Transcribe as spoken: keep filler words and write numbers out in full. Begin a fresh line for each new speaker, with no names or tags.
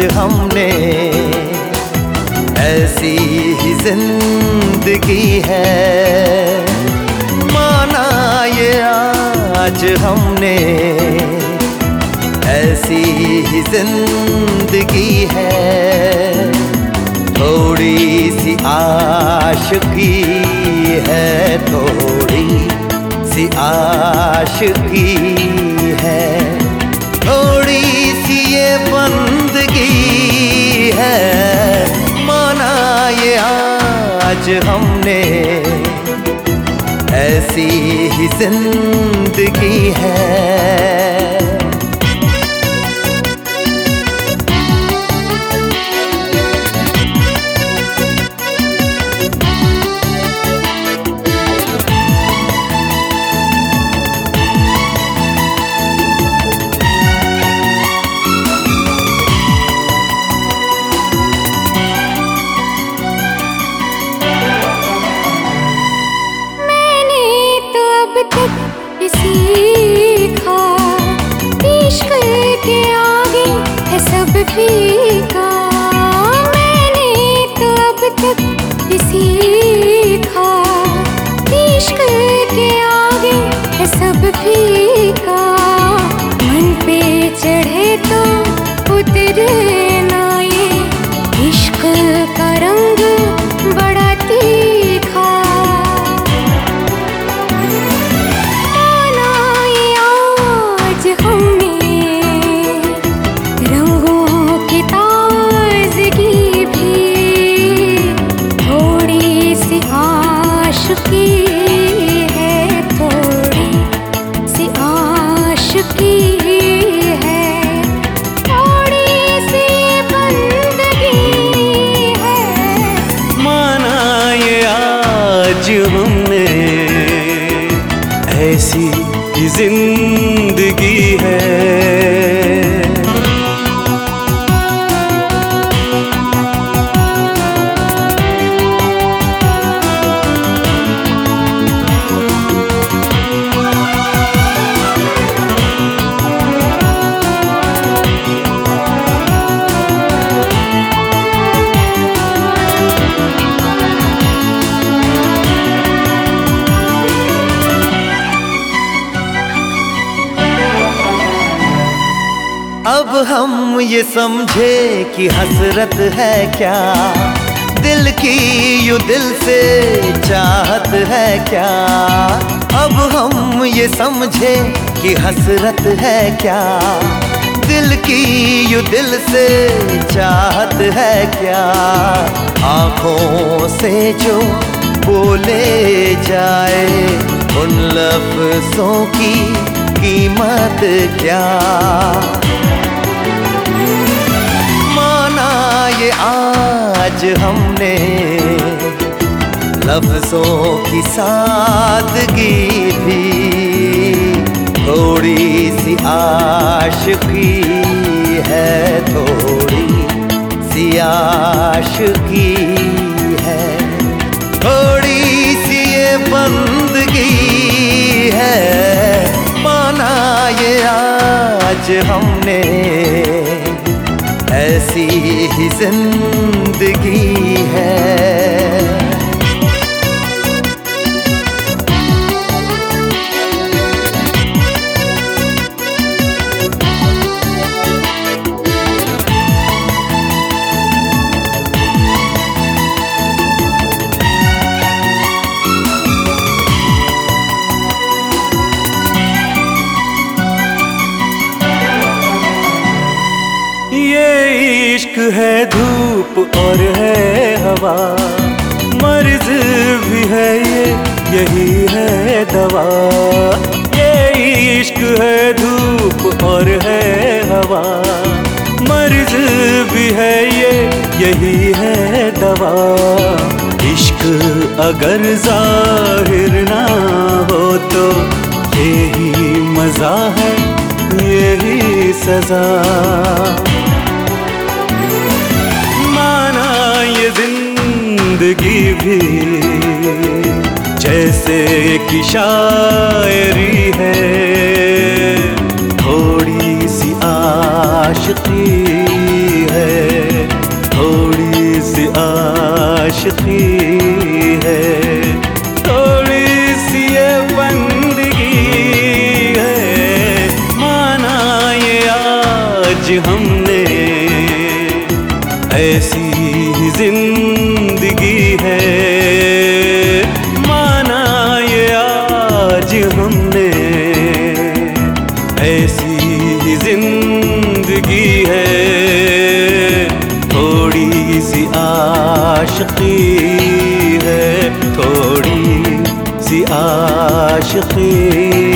हमने, ऐसी ही जिंदगी है। माना ये आज हमने, ऐसी ही जिंदगी है। थोड़ी सी आशिकी है, थोड़ी सी आशिकी है, थोड़ी सी ये बंदगी है। माना ये आज हमने, ऐसी ही जिंदगी है।
सीखा इश्क के आगे है सब फीका। मैंने तो अब तक सीखा इश्क के आगे है सब फीका। मन पे चढ़े तो उतरे ना ये इश्क का रंग बड़ा तीखा। रंगों की ताज़गी भी थोड़ी सी आशिकी है, थोड़ी सी आशिकी है, थोड़ी सी बंदगी है।
माना ये आज हमने, ऐसी ही जिंदगी है। अब हम ये समझे कि हसरत है क्या, दिल की यूं दिल से चाहत है क्या। अब हम ये समझे कि हसरत है क्या, दिल की यूं दिल से चाहत है क्या। आँखों से जो बोले जाए उन लफ्ज़ों की कीमत क्या। ये आज हमने लफ्ज़ों की सादगी भी थोड़ी सी आशिकी है, थोड़ी सी आशिकी है, थोड़ी सी ये बंदगी है। माना ये आज हमने, ऐसी ही जिंदगी है।
इश्क है धूप और है हवा, मर्ज भी है ये यही है दवा। ये इश्क है धूप और है हवा, मर्ज भी है ये यही है दवा। इश्क अगर जाहिर ना हो तो यही मजा है, यही सजा। जिंदगी भी जैसे कि शायरी है, थोड़ी सी आशिकी है। आशिकी है, थोड़ी सी ये बंदगी है, माना ये आज हमने, ऐसी ही जिंदगी है, माना ये आज हमने, ऐसी ही जिंदगी है, थोड़ी सी आशिकी है, थोड़ी सी आशिकी